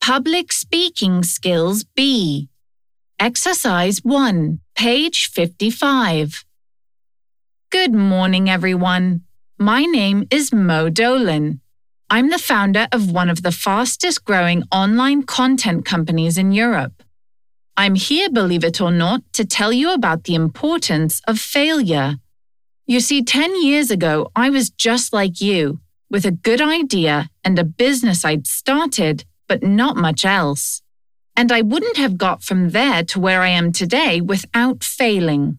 Public Speaking Skills B. Exercise 1, page 55. Good morning, everyone. My name is Mo Dolan. I'm the founder of one of the fastest growing online content companies in Europe. I'm here, believe it or not, to tell you about the importance of failure. You see, 10 years ago, I was just like you, with a good idea and a business I'd started, but not much else. And I wouldn't have got from there to where I am today without failing.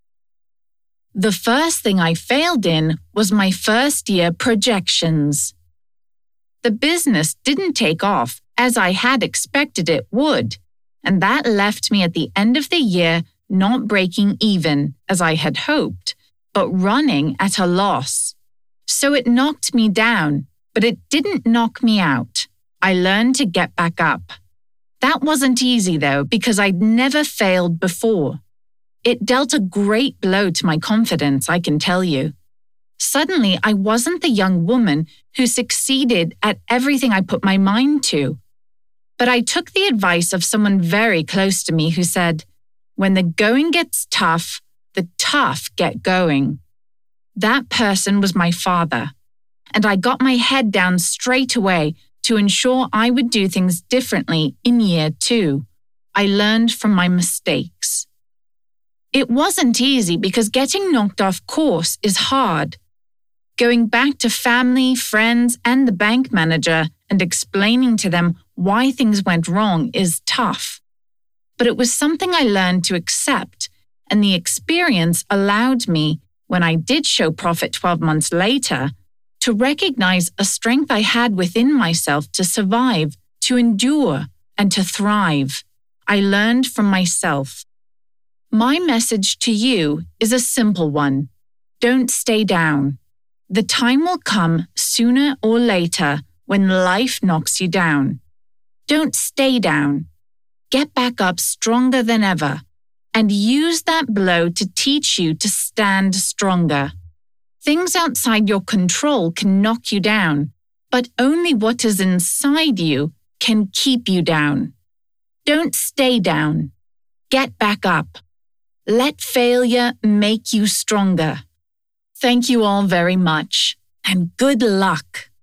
The first thing I failed in was my first year projections. The business didn't take off as I had expected it would, and that left me at the end of the year not breaking even, as I had hoped, but running at a loss. So it knocked me down, but it didn't knock me out. I learned to get back up. That wasn't easy though, because I'd never failed before. It dealt a great blow to my confidence, I can tell you. Suddenly, I wasn't the young woman who succeeded at everything I put my mind to. But I took the advice of someone very close to me who said, "When the going gets tough, the tough get going." That person was my father, and I got my head down straight away to ensure I would do things differently in year 2. I learned from my mistakes. It wasn't easy because getting knocked off course is hard. Going back to family, friends, and the bank manager and explaining to them why things went wrong is tough. But it was something I learned to accept, and the experience allowed me, when I did show profit 12 months later, to recognize a strength I had within myself to survive, to endure, and to thrive. I learned from myself. My message to you is a simple one. Don't stay down. The time will come sooner or later when life knocks you down. Don't stay down. Get back up stronger than ever, and use that blow to teach you to stand stronger. Things outside your control can knock you down, but only what is inside you can keep you down. Don't stay down. Get back up. Let failure make you stronger. Thank you all very much, and good luck.